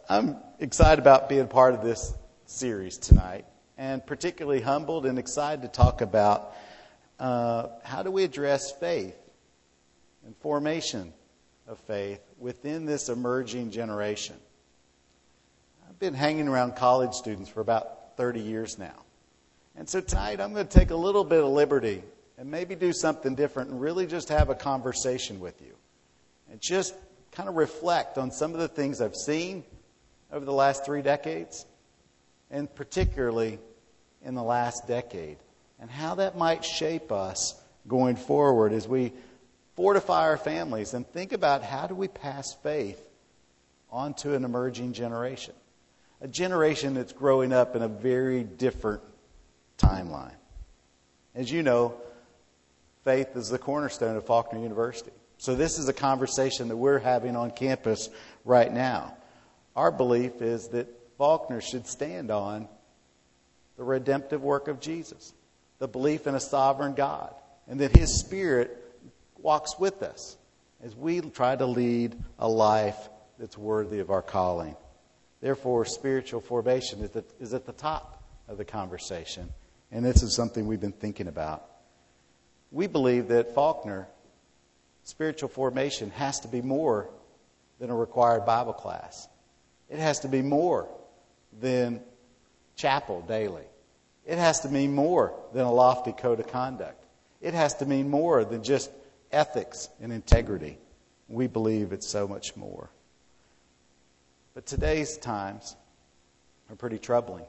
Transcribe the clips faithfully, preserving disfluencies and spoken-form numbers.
I'm excited about being part of this series tonight, and particularly humbled and excited to talk about uh, how do we address faith and formation of faith within this emerging generation. I've been hanging around college students for about thirty years now. And so tonight I'm going to take a little bit of liberty and maybe do something different and really just have a conversation with you. And just kind of reflect on some of the things I've seen over the last three decades, and particularly in the last decade, and how that might shape us going forward as we fortify our families and think about how do we pass faith onto an emerging generation. A generation that's growing up in a very different timeline. As you know, faith is the cornerstone of Faulkner University. So this is a conversation that we're having on campus right now. Our belief is that Faulkner should stand on the redemptive work of Jesus, the belief in a sovereign God, and that His Spirit walks with us as we try to lead a life that's worthy of our calling. Therefore, spiritual formation is at, is at the top of the conversation, and this is something we've been thinking about. We believe that Faulkner, spiritual formation, has to be more than a required Bible class. It has to be more than chapel daily. It has to mean more than a lofty code of conduct. It has to mean more than just ethics and integrity. We believe it's so much more. But today's times are pretty troubling.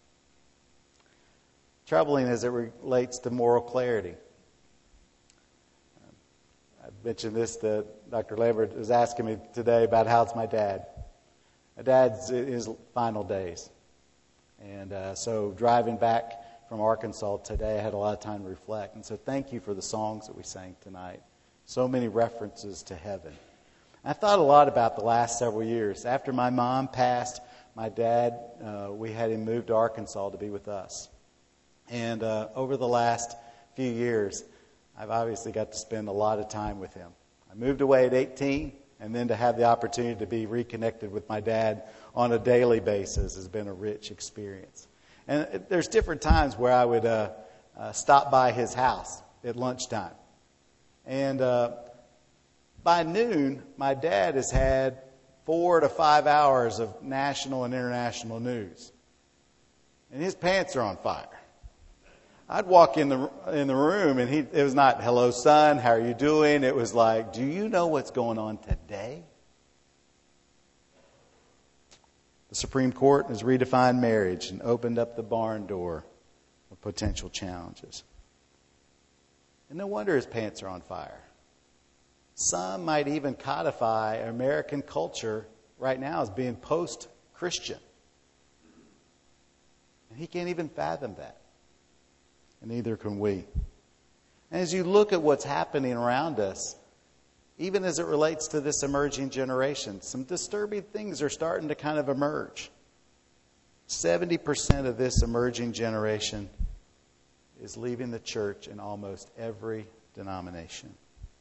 Troubling as it relates to moral clarity. I mentioned this to Doctor Lambert was asking me today about how's my dad. My dad's in his final days. And uh, so driving back from Arkansas today, I had a lot of time to reflect. And so thank you for the songs that we sang tonight. So many references to heaven. I thought a lot about the last several years. After my mom passed, my dad, uh, we had him move to Arkansas to be with us. And uh, over the last few years, I've obviously got to spend a lot of time with him. I moved away at eighteen, and then to have the opportunity to be reconnected with my dad on a daily basis has been a rich experience. And there's different times where I would uh, uh, stop by his house at lunchtime. And uh, by noon, my dad has had four to five hours of national and international news. And his pants are on fire. I'd walk in the in the room, and he it was not, hello, son, how are you doing? It was like, do you know what's going on today? The Supreme Court has redefined marriage and opened up the barn door of potential challenges. And no wonder his pants are on fire. Some might even codify American culture right now as being post-Christian. And he can't even fathom that. And neither can we. And as you look at what's happening around us, even as it relates to this emerging generation, some disturbing things are starting to kind of emerge. seventy percent of this emerging generation is leaving the church in almost every denomination.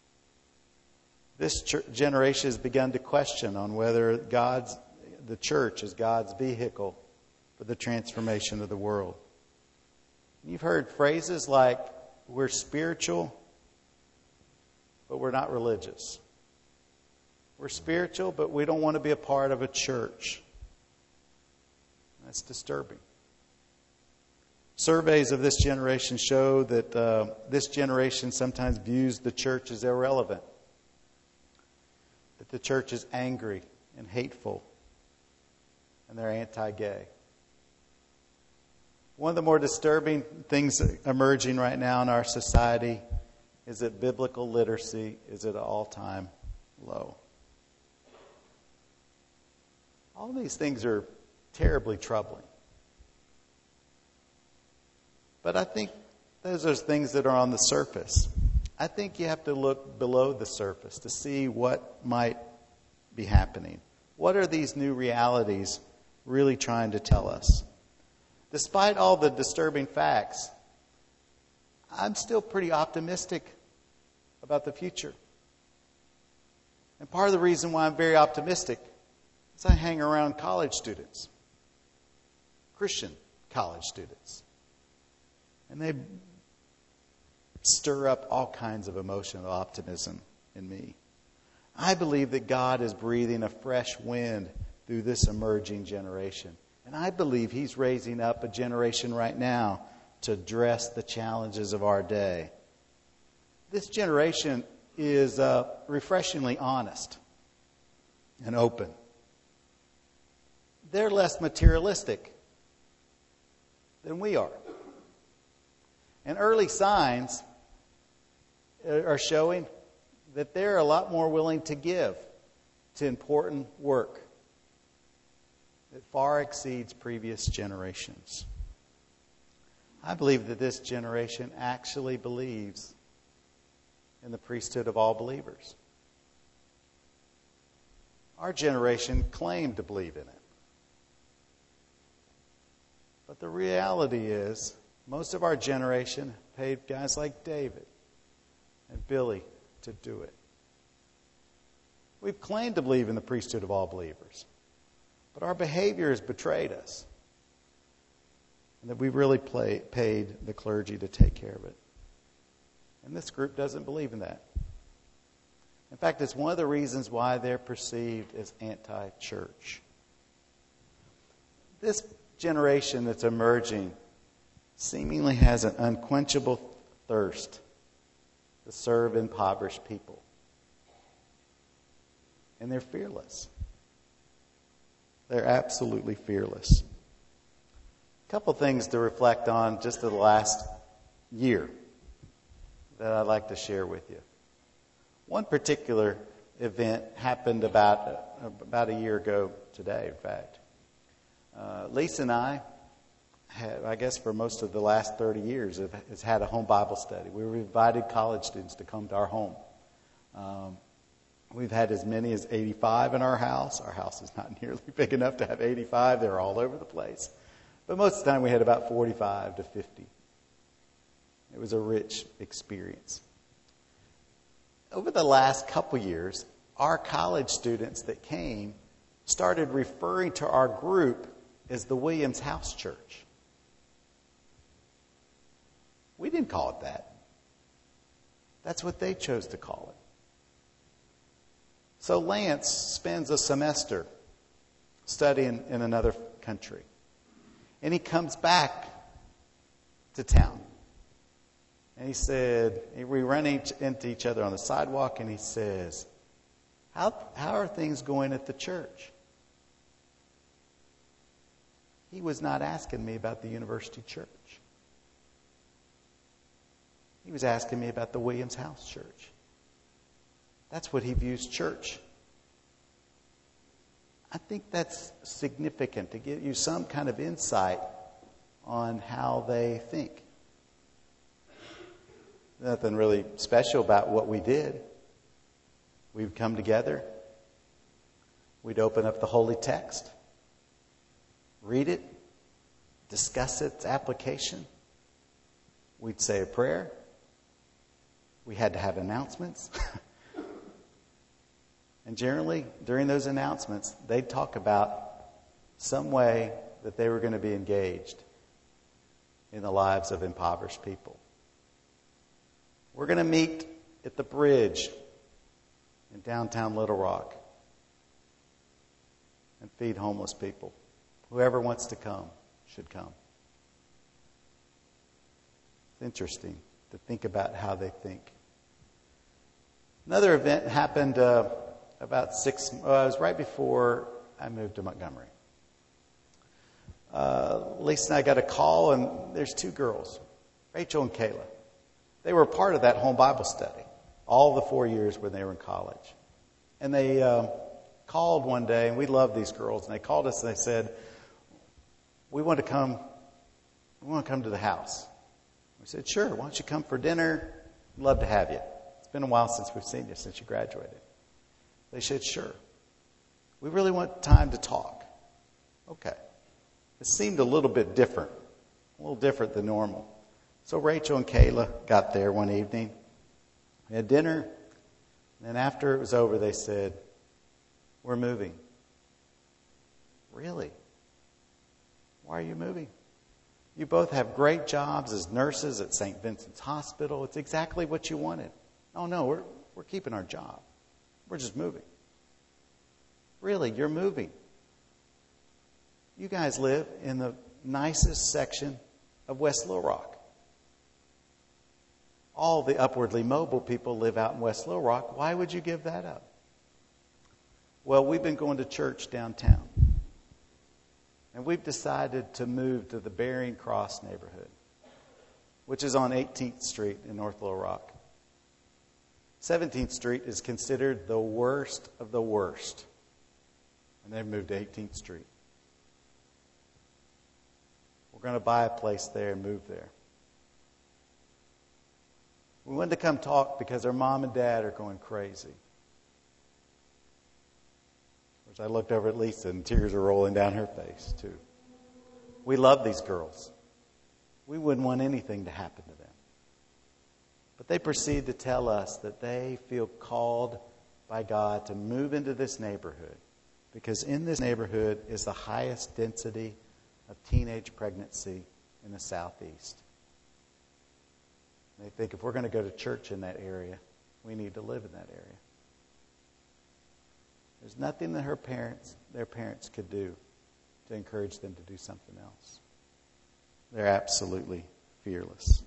This ch- generation has begun to question on whether God's, the church is God's vehicle for the transformation of the world. You've heard phrases like, we're spiritual, but we're not religious. We're spiritual, but we don't want to be a part of a church. That's disturbing. Surveys of this generation show that uh, this generation sometimes views the church as irrelevant. That the church is angry and hateful, and they're anti-gay. One of the more disturbing things emerging right now in our society is that biblical literacy is at an all-time low. All these things are terribly troubling. But I think those are things that are on the surface. I think you have to look below the surface to see what might be happening. What are these new realities really trying to tell us? Despite all the disturbing facts, I'm still pretty optimistic about the future. And part of the reason why I'm very optimistic as I hang around college students, Christian college students, and they stir up all kinds of emotional optimism in me. I believe that God is breathing a fresh wind through this emerging generation. And I believe He's raising up a generation right now to address the challenges of our day. This generation is uh, refreshingly honest and open. They're less materialistic than we are. And early signs are showing that they're a lot more willing to give to important work that far exceeds previous generations. I believe that this generation actually believes in the priesthood of all believers. Our generation claimed to believe in it. But the reality is, most of our generation paid guys like David and Billy to do it. We've claimed to believe in the priesthood of all believers, but our behavior has betrayed us, and that we really play, paid the clergy to take care of it. And this group doesn't believe in that. In fact, it's one of the reasons why they're perceived as anti-church. This generation that's emerging seemingly has an unquenchable thirst to serve impoverished people. And they're fearless. They're absolutely fearless. A couple things to reflect on just the last year that I'd like to share with you. One particular event happened about about a year ago today, in fact. Uh, Lisa and I, have, I guess for most of the last thirty years, have, has had a home Bible study. We invited college students to come to our home. Um, we've had as many as eighty-five in our house. Our house is not nearly big enough to have eighty-five. They're all over the place. But most of the time we had about forty-five to fifty. It was a rich experience. Over the last couple years, our college students that came started referring to our group as the Williams House Church. We didn't call it that. That's what they chose to call it. So Lance spends a semester studying in another country. And he comes back to town. And he said, we run each, into each other on the sidewalk, and he says, how, how are things going at the church? He was not asking me about the University Church. He was asking me about the Williams House Church. That's what he views church. I think that's significant to give you some kind of insight on how they think. Nothing really special about what we did. We'd come together. We'd open up the Holy Text, read it, discuss its application. We'd say a prayer. We had to have announcements. And generally, during those announcements, they'd talk about some way that they were going to be engaged in the lives of impoverished people. We're going to meet at the bridge in downtown Little Rock and feed homeless people. Whoever wants to come should come. It's interesting to think about how they think. Another event happened uh, about six, uh, it was right before I moved to Montgomery. Uh, Lisa and I got a call, and there's two girls, Rachel and Kayla. They were part of that home Bible study all the four years when they were in college. And they uh, called one day, and we love these girls, and they called us and they said, we want to come, we want to come to the house. We said, sure, why don't you come for dinner? We'd love to have you. It's been a while since we've seen you, since you graduated. They said, sure. We really want time to talk. Okay. It seemed a little bit different, a little different than normal. So Rachel and Kayla got there one evening. We had dinner. And then after it was over, they said, we're moving. Really? Why are you moving? You both have great jobs as nurses at Saint Vincent's Hospital. It's exactly what you wanted. Oh, no, we're, we're keeping our job. We're just moving. Really, you're moving. You guys live in the nicest section of West Little Rock. All the upwardly mobile people live out in West Little Rock. Why would you give that up? Well, we've been going to church downtown. And we've decided to move to the Bearing Cross neighborhood, which is on eighteenth Street in North Little Rock. seventeenth Street is considered the worst of the worst. And they've moved to eighteenth Street. We're going to buy a place there and move there. We wanted to come talk because our mom and dad are going crazy. I looked over at Lisa and tears are rolling down her face too. We love these girls. We wouldn't want anything to happen to them. But they proceed to tell us that they feel called by God to move into this neighborhood because in this neighborhood is the highest density of teenage pregnancy in the Southeast. They think if we're going to go to church in that area, we need to live in that area. There's nothing that her parents, their parents could do to encourage them to do something else. They're absolutely fearless.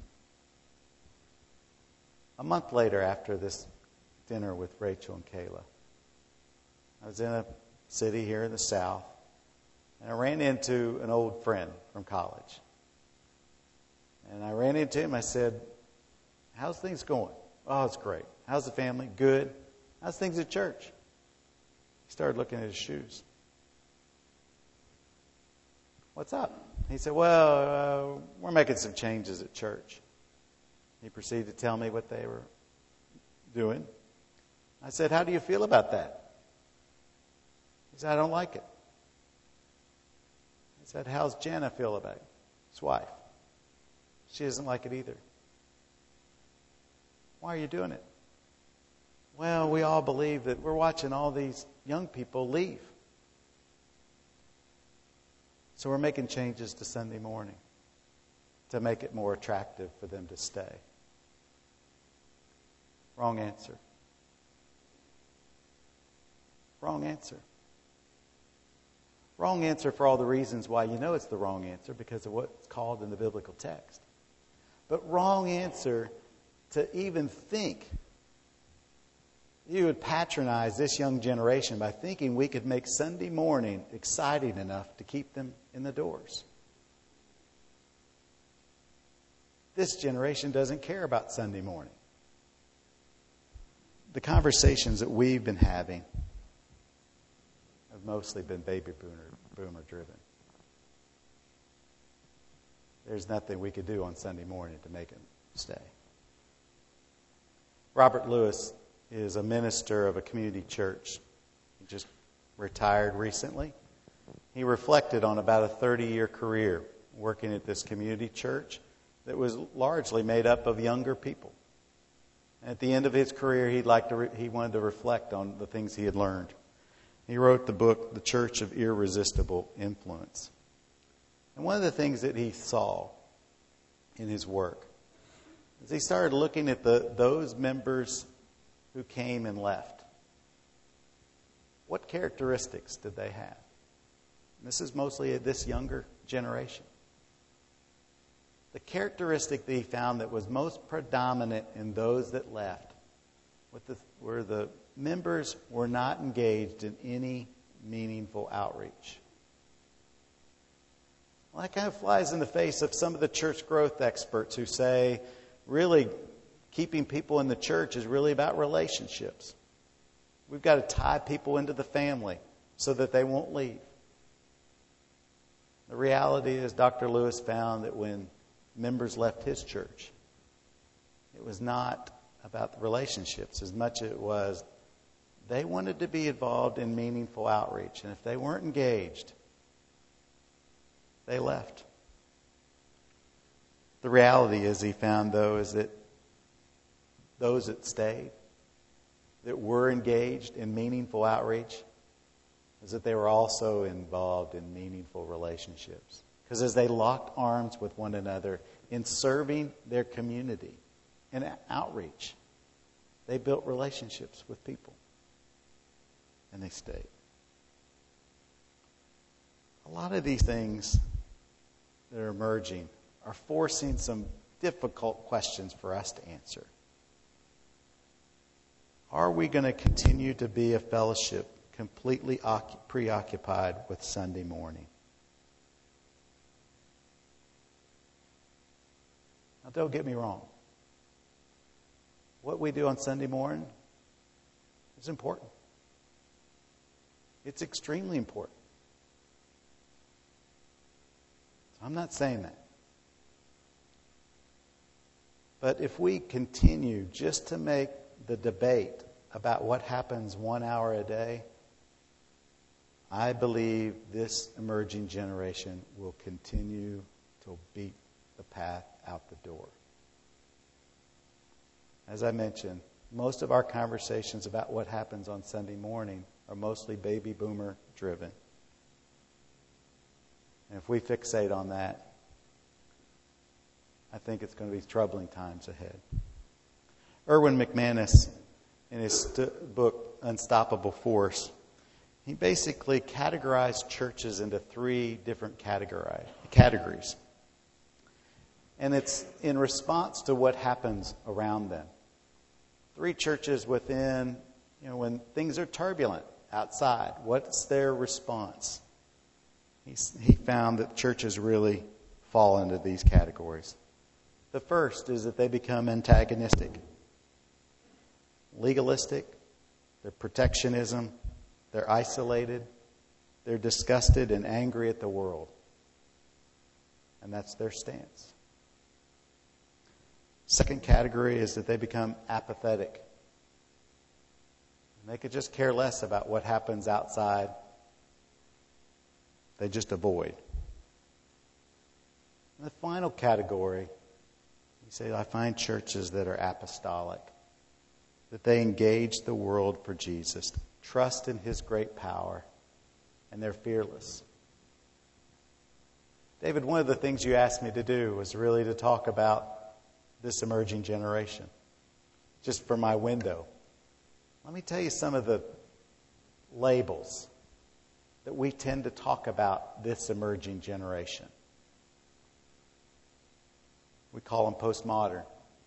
A month later, after this dinner with Rachel and Kayla, I was in a city here in the South, and I ran into an old friend from college. And I ran into him. I said, "How's things going?" "Oh, it's great." "How's the family?" "Good." "How's things at church?" He started looking at his shoes. "What's up?" He said, "Well, uh, we're making some changes at church." He proceeded to tell me what they were doing. I said, "How do you feel about that?" He said, "I don't like it." I said, "How's Jana feel about it?" His wife. "She doesn't like it either." "Why are you doing it?" "Well, we all believe that we're watching all these young people leave. So we're making changes to Sunday morning to make it more attractive for them to stay." Wrong answer. Wrong answer. Wrong answer for all the reasons why you know it's the wrong answer, because of what's called in the biblical text. But wrong answer to even think you would patronize this young generation by thinking we could make Sunday morning exciting enough to keep them in the doors. This generation doesn't care about Sunday morning. The conversations that we've been having have mostly been baby boomer, boomer driven. There's nothing we could do on Sunday morning to make them stay. Robert Lewis is a minister of a community church. He just retired recently. He reflected on about a thirty-year career working at this community church that was largely made up of younger people. At the end of his career, he'd like to re- he wanted to reflect on the things he had learned. He wrote the book, The Church of Irresistible Influence. And one of the things that he saw in his work is he started looking at the those members who came and left. What characteristics did they have? And this is mostly this younger generation. The characteristic that he found that was most predominant in those that left were the members were not engaged in any meaningful outreach. Well, that kind of flies in the face of some of the church growth experts who say, really, keeping people in the church is really about relationships. We've got to tie people into the family so that they won't leave. The reality is, Doctor Lewis found that when members left his church, it was not about the relationships as much as it was they wanted to be involved in meaningful outreach. And if they weren't engaged, they left. The reality is, he found, though, is that those that stayed, that were engaged in meaningful outreach, is that they were also involved in meaningful relationships. Because as they locked arms with one another in serving their community and outreach, they built relationships with people. And they stayed. A lot of these things that are emerging are forcing some difficult questions for us to answer. Are we going to continue to be a fellowship completely preoccupied with Sunday morning? Now, don't get me wrong. What we do on Sunday morning is important. It's extremely important. So I'm not saying that. But if we continue just to make the debate about what happens one hour a day, I believe this emerging generation will continue to beat the path out the door. As I mentioned, most of our conversations about what happens on Sunday morning are mostly baby boomer driven. And if we fixate on that, I think it's going to be troubling times ahead. Erwin McManus, in his st- book Unstoppable Force, he basically categorized churches into three different categori- categories. And it's in response to what happens around them. Three churches within, you know, when things are turbulent outside, what's their response? He's, he found that churches really fall into these categories. The first is that they become antagonistic, legalistic, they're protectionism, they're isolated, they're disgusted and angry at the world. And that's their stance. Second category is that they become apathetic. They could just care less about what happens outside. They just avoid. And the final category, you say, I find churches that are apostolic, that they engage the world for Jesus, trust in His great power, and they're fearless. David, one of the things you asked me to do was really to talk about this emerging generation, just from my window. Let me tell you some of the labels that we tend to talk about this emerging generation. We call them postmodern,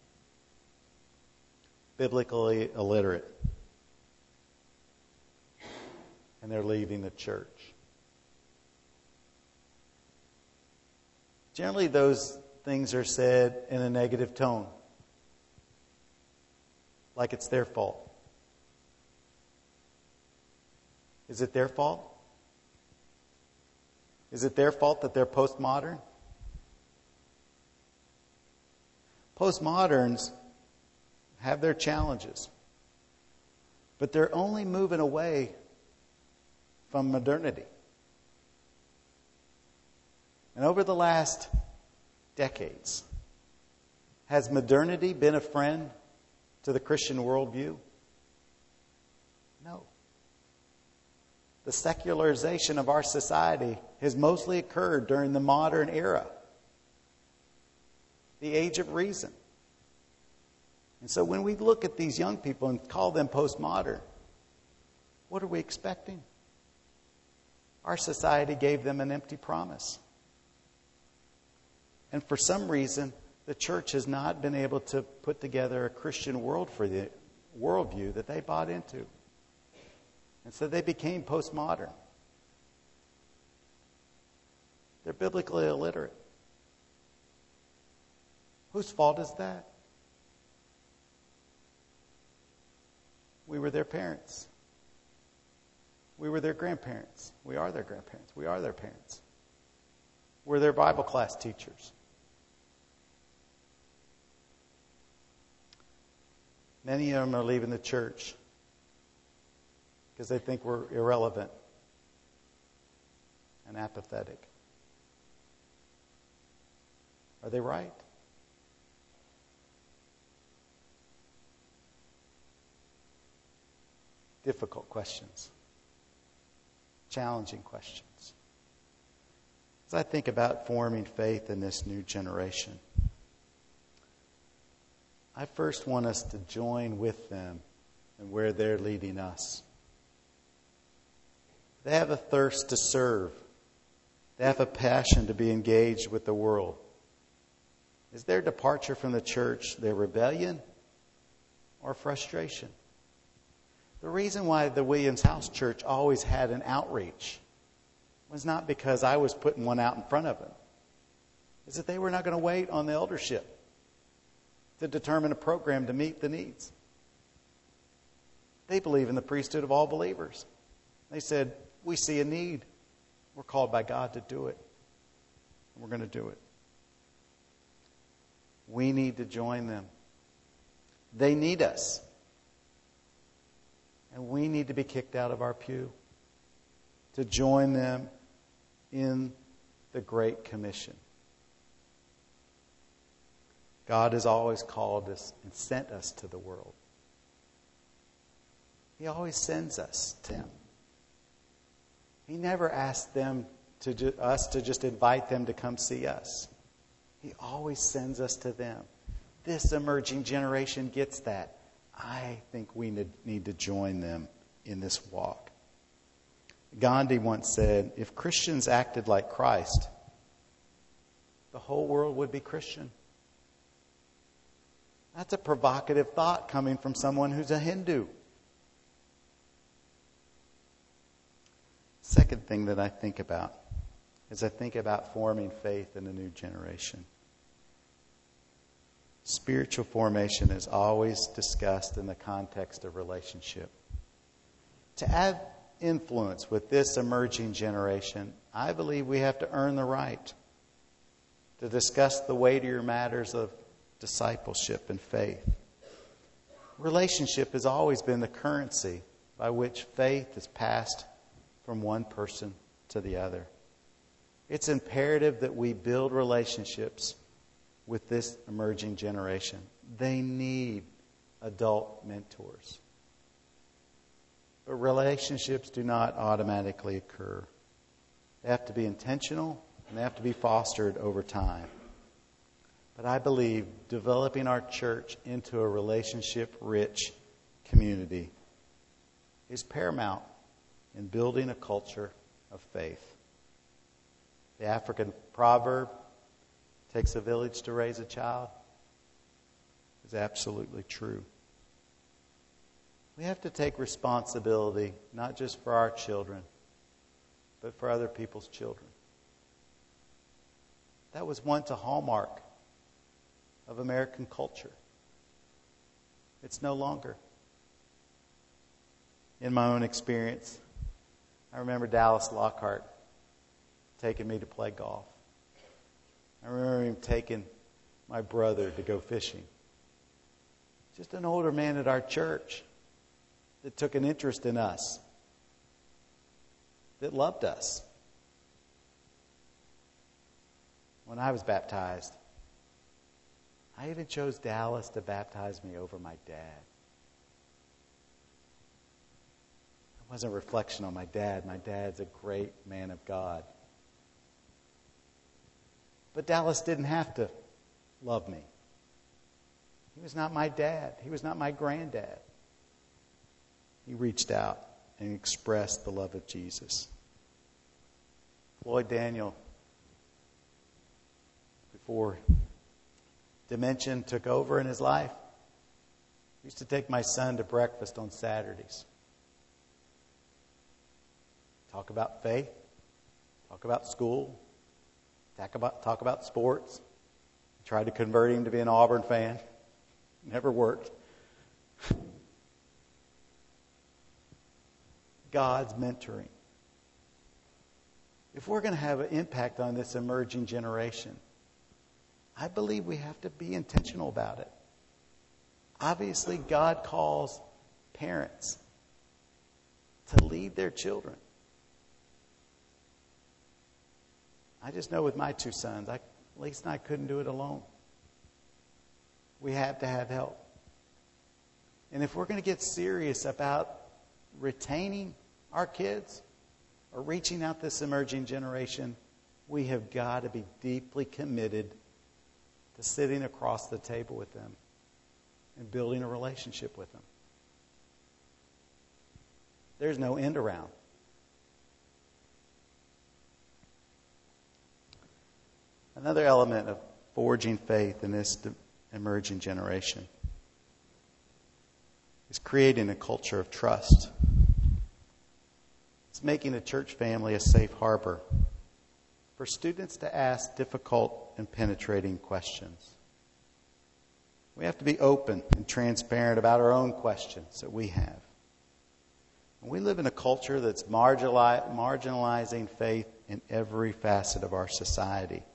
biblically illiterate, and they're leaving the church. Generally, those things are said in a negative tone, like it's their fault. Is it their fault? Is it their fault that they're postmodern? Postmoderns have their challenges, but they're only moving away from modernity. And over the last decades, has modernity been a friend to the Christian worldview? No. The secularization of our society has mostly occurred during the modern era, the age of reason. And so when we look at these young people and call them postmodern, what are we expecting? Our society gave them an empty promise. And for some reason, the church has not been able to put together a Christian world for the worldview that they bought into. And so they became postmodern. They're biblically illiterate. Whose fault is that? We were their parents. We were their grandparents. We are their grandparents. We are their parents. We're their Bible class teachers. Many of them are leaving the church because they think we're irrelevant and apathetic. Are they right? Difficult questions. challenging questions. As I think about forming faith in this new generation, I first want us to join with them in where they're leading us. They have a thirst to serve. They have a passion to be engaged with the world. Is their departure from the church their rebellion or frustration? The reason why the Williams House Church always had an outreach was not because I was putting one out in front of them. It's that they were not going to wait on the eldership to determine a program to meet the needs. They believe in the priesthood of all believers. They said, we see a need. We're called by God to do it. We're going to do it. We need to join them. They need us. And we need to be kicked out of our pew to join them in the Great Commission. God has always called us and sent us to the world. He always sends us to Him. He never asked them to ju- us to just invite them to come see us. He always sends us to them. This emerging generation gets that. I think we need, need to join them in this walk. Gandhi once said, if Christians acted like Christ, the whole world would be Christian. That's a provocative thought coming from someone who's a Hindu. Second thing that I think about is I think about forming faith in a new generation. Spiritual formation is always discussed in the context of relationship. To have influence with this emerging generation, I believe we have to earn the right to discuss the weightier matters of discipleship and faith. Relationship has always been the currency by which faith is passed from one person to the other. It's imperative that we build relationships with this emerging generation. They need adult mentors. But relationships do not automatically occur. They have to be intentional and they have to be fostered over time. But I believe developing our church into a relationship-rich community is paramount in building a culture of faith. The African proverb, takes a village to raise a child, is absolutely true. We have to take responsibility, not just for our children, but for other people's children. That was once a hallmark of American culture. It's no longer. In my own experience, I remember Dallas Lockhart taking me to play golf. I remember him taking my brother to go fishing. Just an older man at our church that took an interest in us, that loved us. When I was baptized, I even chose Dallas to baptize me over my dad. It wasn't a reflection on my dad. My dad's a great man of God. But Dallas didn't have to love me. He was not my dad. He was not my granddad. He reached out and expressed the love of Jesus. Floyd Daniel, before dementia took over in his life, used to take my son to breakfast on Saturdays. Talk about faith, talk about school, talk about, talk about sports. Tried to convert him to be an Auburn fan. Never worked. God's mentoring. If we're going to have an impact on this emerging generation, I believe we have to be intentional about it. Obviously, God calls parents to lead their children. I just know with my two sons, I, Lisa and I couldn't do it alone. We have to have help. And if we're going to get serious about retaining our kids or reaching out this emerging generation, we have got to be deeply committed to sitting across the table with them and building a relationship with them. There's no end around. Another element of forging faith in this emerging generation is creating a culture of trust. It's making a church family a safe harbor for students to ask difficult and penetrating questions. We have to be open and transparent about our own questions that we have. And we live in a culture that's marginalizing faith in every facet of our society.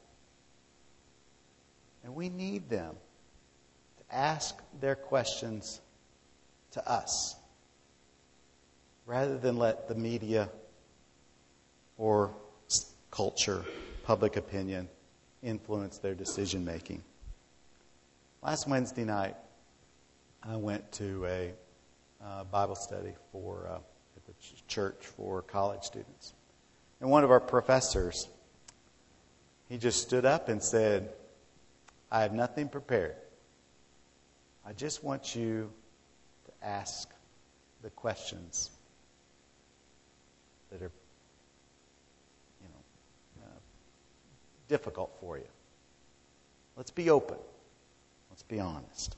And we need them to ask their questions to us, rather than let the media or culture, public opinion, influence their decision making. Last Wednesday night, I went to a uh, Bible study for uh, at the ch- church for college students, and one of our professors, he just stood up and said, "I have nothing prepared. I just want you to ask the questions that are, you know, uh, difficult for you. Let's be open. Let's be honest.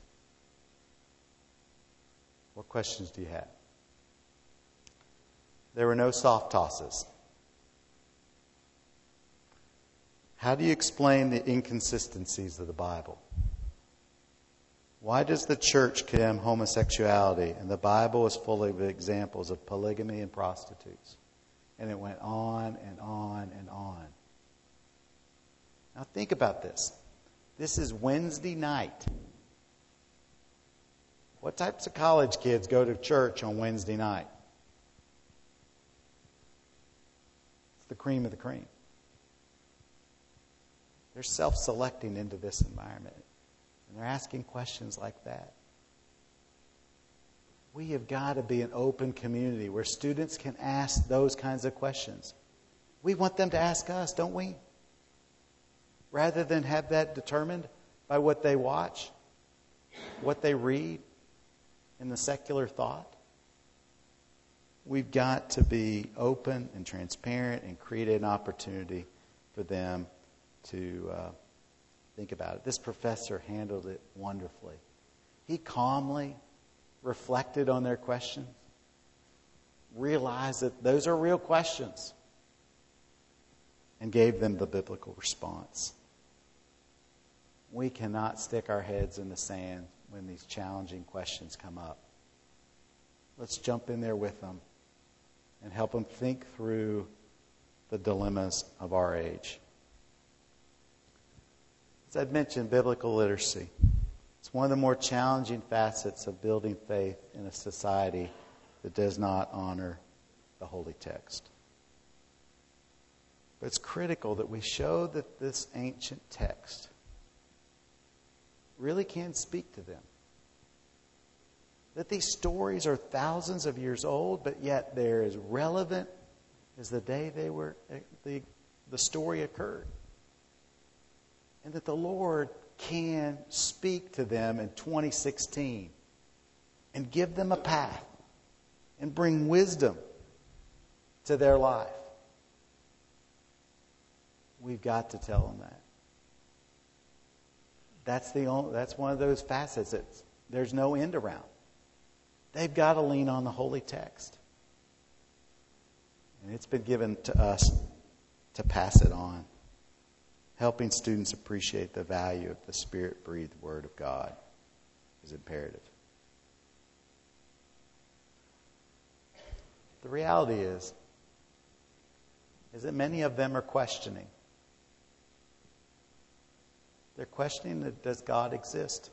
What questions do you have?" There were no soft tosses. How do you explain the inconsistencies of the Bible? Why does the church condemn homosexuality and the Bible is full of examples of polygamy and prostitutes? And it went on and on and on. Now think about this. This is Wednesday night. What types of college kids go to church on Wednesday night? It's the cream of the cream. They're self-selecting into this environment. And they're asking questions like that. We have got to be an open community where students can ask those kinds of questions. We want them to ask us, don't we? Rather than have that determined by what they watch, what they read in the secular thought. We've got to be open and transparent and create an opportunity for them to uh, think about it. This professor handled it wonderfully. He calmly reflected on their questions, realized that those are real questions, and gave them the biblical response. We cannot stick our heads in the sand when these challenging questions come up. Let's jump in there with them and help them think through the dilemmas of our age. As I've mentioned, biblical literacy. It's one of the more challenging facets of building faith in a society that does not honor the Holy Text. But it's critical that we show that this ancient text really can speak to them. That these stories are thousands of years old, but yet they're as relevant as the day they were the, the story occurred. And that the Lord can speak to them in twenty sixteen and give them a path and bring wisdom to their life. We've got to tell them that. That's the only, that's one of those facets that there's no end around. They've got to lean on the Holy Text. And it's been given to us to pass it on. Helping students appreciate the value of the Spirit-breathed Word of God is imperative. The reality is, is that many of them are questioning. They're questioning that, does God exist?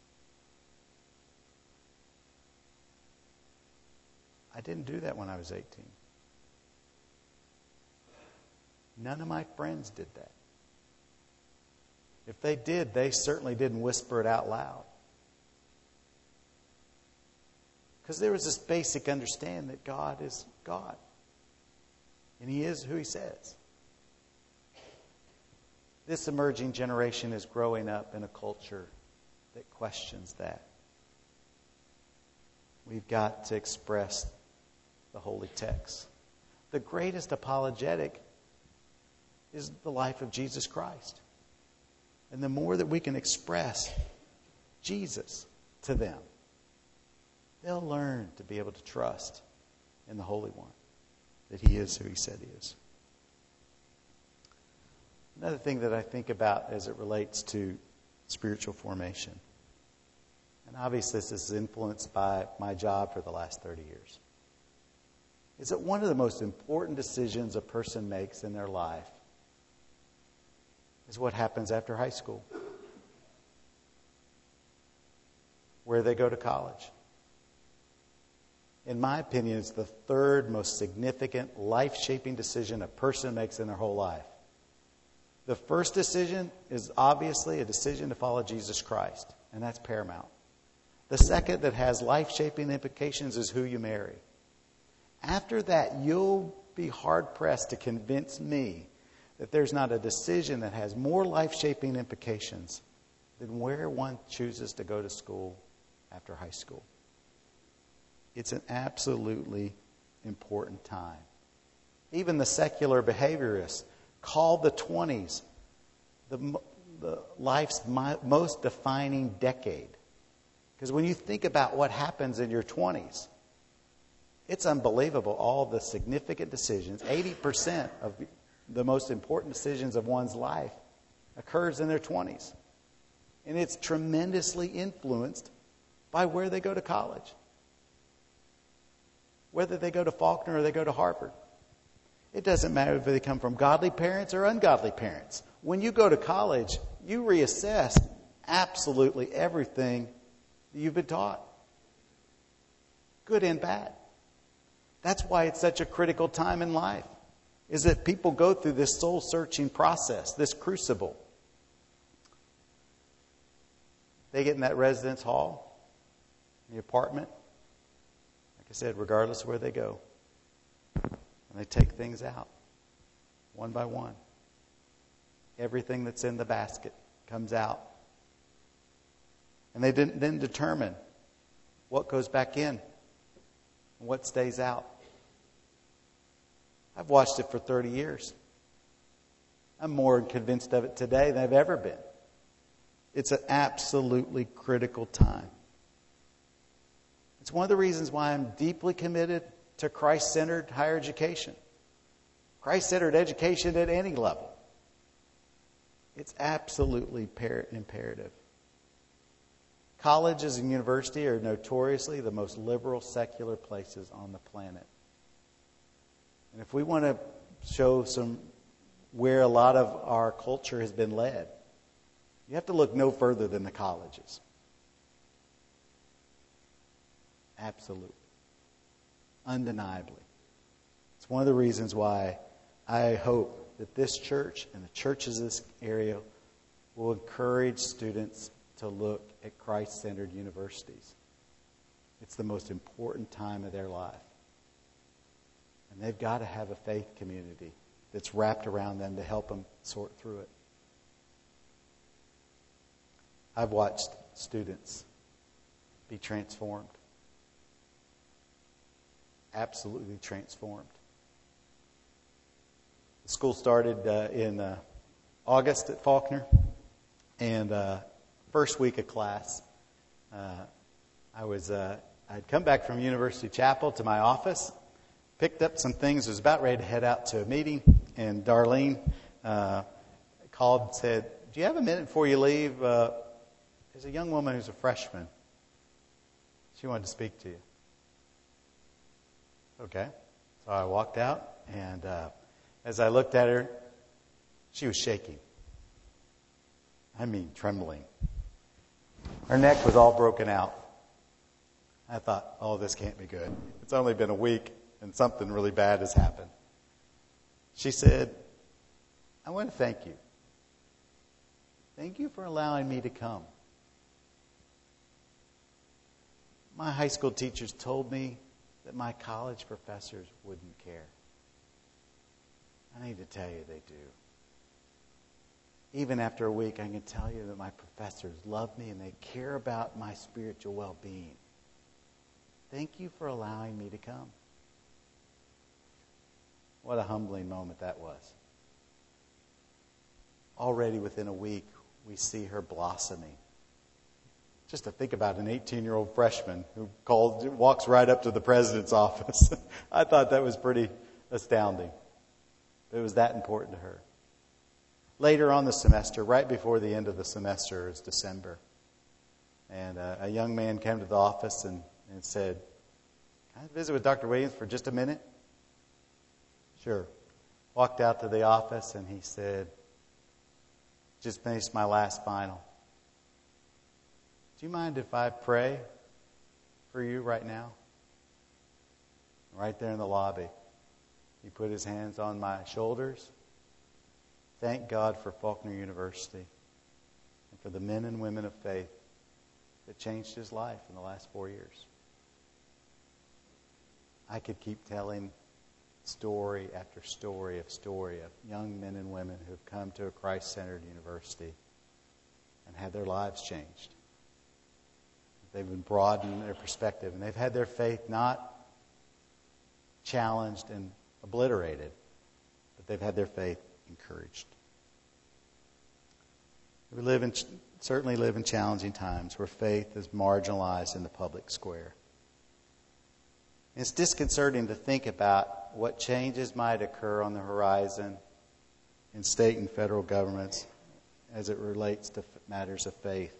I didn't do that when I was eighteen. None of my friends did that. If they did, they certainly didn't whisper it out loud. Because there was this basic understanding that God is God. And he is who he says. This emerging generation is growing up in a culture that questions that. We've got to express the holy text. The greatest apologetic is the life of Jesus Christ. And the more that we can express Jesus to them, they'll learn to be able to trust in the Holy One, that he is who he said he is. Another thing that I think about as it relates to spiritual formation, and obviously this is influenced by my job for the last thirty years, is that one of the most important decisions a person makes in their life is what happens after high school, where they go to college. In my opinion, it's the third most significant, life-shaping decision a person makes in their whole life. The first decision is obviously a decision to follow Jesus Christ, and that's paramount. The second that has life-shaping implications is who you marry. After that, you'll be hard-pressed to convince me that there's not a decision that has more life-shaping implications than where one chooses to go to school after high school. It's an absolutely important time. Even the secular behaviorists call the twenties the, the life's most defining decade. Because when you think about what happens in your twenties, it's unbelievable all the significant decisions. eighty percent of the most important decisions of one's life occurs in their twenties. And it's tremendously influenced by where they go to college. Whether they go to Faulkner or they go to Harvard. It doesn't matter if they come from godly parents or ungodly parents. When you go to college, you reassess absolutely everything that you've been taught. Good and bad. That's why it's such a critical time in life. Is that people go through this soul-searching process, this crucible. They get in that residence hall, the apartment, like I said, regardless of where they go. And they take things out, one by one. Everything that's in the basket comes out. And they then determine what goes back in and what stays out. I've watched it for thirty years. I'm more convinced of it today than I've ever been. It's an absolutely critical time. It's one of the reasons why I'm deeply committed to Christ-centered higher education. Christ-centered education at any level. It's absolutely imperative. Colleges and university are notoriously the most liberal secular places on the planet. And if we want to show some where a lot of our culture has been led, you have to look no further than the colleges. Absolutely. Undeniably. It's one of the reasons why I hope that this church and the churches in this area will encourage students to look at Christ-centered universities. It's the most important time of their life. And they've got to have a faith community that's wrapped around them to help them sort through it. I've watched students be transformed. Absolutely transformed. The school started uh, in uh, August at Faulkner, and uh, first week of class, uh, I was uh, I'd come back from University Chapel to my office, picked up some things, was about ready to head out to a meeting, and Darlene uh, called and said, "Do you have a minute before you leave? Uh, there's a young woman who's a freshman. She wanted to speak to you." Okay. So I walked out, and uh, as I looked at her, she was shaking. I mean, trembling. Her neck was all broken out. I thought, oh, this can't be good. It's only been a week, and something really bad has happened. She said, "I want to thank you. Thank you for allowing me to come. My high school teachers told me that my college professors wouldn't care. I need to tell you they do. Even after a week, I can tell you that my professors love me and they care about my spiritual well-being. Thank you for allowing me to come. What a humbling moment that was. Already within a week, we see her blossoming. Just to think about an eighteen-year-old freshman who calls, walks right up to the president's office. I thought that was pretty astounding. It was that important to her. Later on the semester, right before the end of the semester, is December. And uh, a young man came to the office and, and said, "Can I visit with Doctor Williams for just a minute?" Sure. Walked out to the office and he said, "Just finished my last final. Do you mind if I pray for you right now?" Right there in the lobby, he put his hands on my shoulders. Thank God for Faulkner University and for the men and women of faith that changed his life in the last four years. I could keep telling story after story of story of young men and women who have come to a Christ-centered university and had their lives changed. They've been broadened in their perspective, and they've had their faith not challenged and obliterated, but they've had their faith encouraged. We live in, certainly live in challenging times where faith is marginalized in the public square. It's disconcerting to think about what changes might occur on the horizon in state and federal governments as it relates to matters of faith.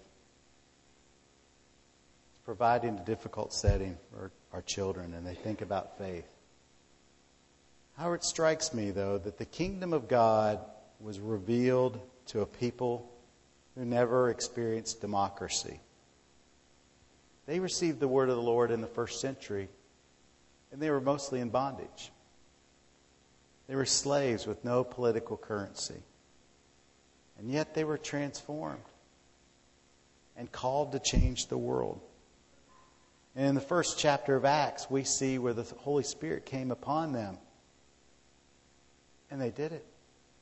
It's providing a difficult setting for our children, and they think about faith. However, it strikes me, though, that the kingdom of God was revealed to a people who never experienced democracy. They received the word of the Lord in the first century, and they were mostly in bondage. They were slaves with no political currency. And yet they were transformed and called to change the world. And in the first chapter of Acts, we see where the Holy Spirit came upon them. And they did it.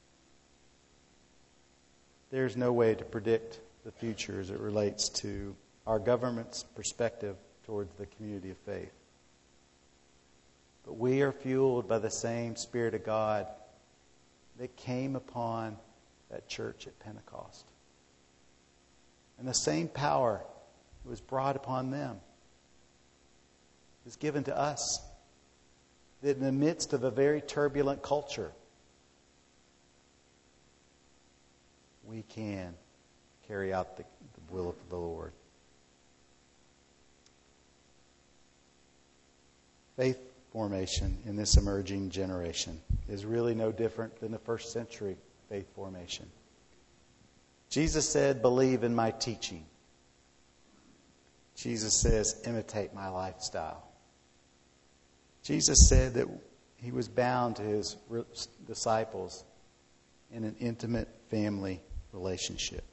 There's no way to predict the future as it relates to our government's perspective towards the community of faith. But we are fueled by the same Spirit of God that came upon that church at Pentecost. And the same power that was brought upon them is given to us. That in the midst of a very turbulent culture, we can carry out the, the will of the Lord. Faith formation in this emerging generation is really no different than the first century faith formation. Jesus said, "Believe in my teaching." Jesus says, "Imitate my lifestyle." Jesus said that he was bound to his disciples in an intimate family relationship.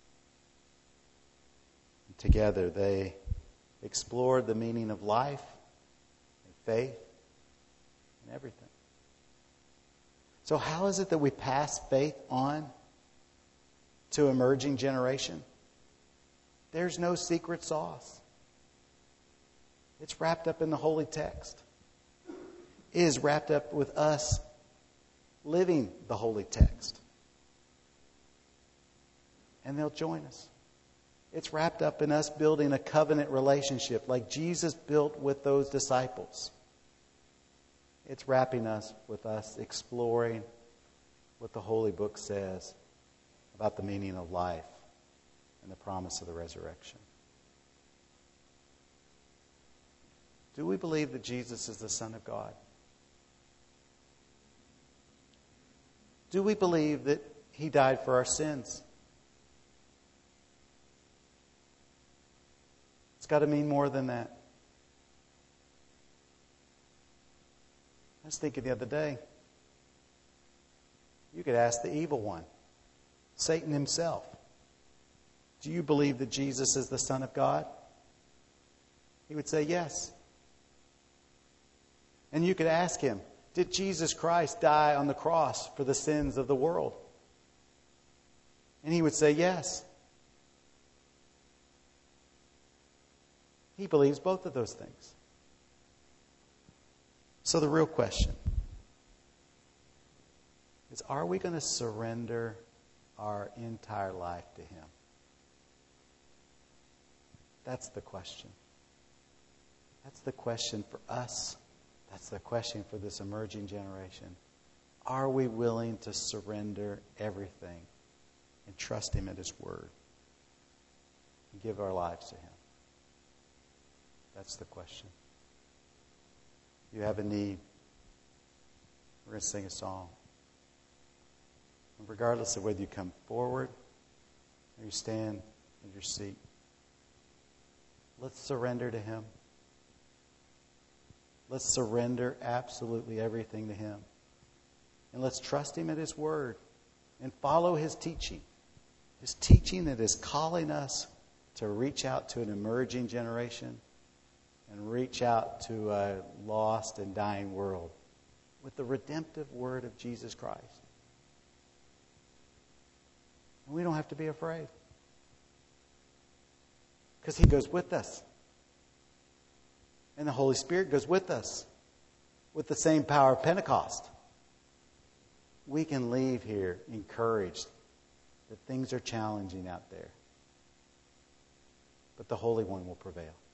And together they explored the meaning of life and faith and everything. So how is it that we pass faith on to emerging generation? There's no secret sauce. It's wrapped up in the holy text. It is wrapped up with us living the holy text. And they'll join us. It's wrapped up in us building a covenant relationship like Jesus built with those disciples. It's wrapping us with us exploring what the Holy Book says about the meaning of life and the promise of the resurrection. Do we believe that Jesus is the Son of God? Do we believe that He died for our sins? It's got to mean more than that. I was thinking the other day, you could ask the evil one, Satan himself, do you believe that Jesus is the Son of God? He would say yes. And you could ask him, Did Jesus Christ die on the cross for the sins of the world? And he would say yes. He believes both of those things. So the real question is, are we going to surrender our entire life to Him? That's the question. That's the question for us. That's the question for this emerging generation. Are we willing to surrender everything and trust Him at His Word and give our lives to Him? That's the question. You have a need. We're going to sing a song. And regardless of whether you come forward or you stand in your seat, let's surrender to Him. Let's surrender absolutely everything to Him. And let's trust Him at His Word and follow His teaching. His teaching that is calling us to reach out to an emerging generation and reach out to a lost and dying world with the redemptive word of Jesus Christ. And we don't have to be afraid, because He goes with us. And the Holy Spirit goes with us with the same power of Pentecost. We can leave here encouraged that things are challenging out there, but the Holy One will prevail.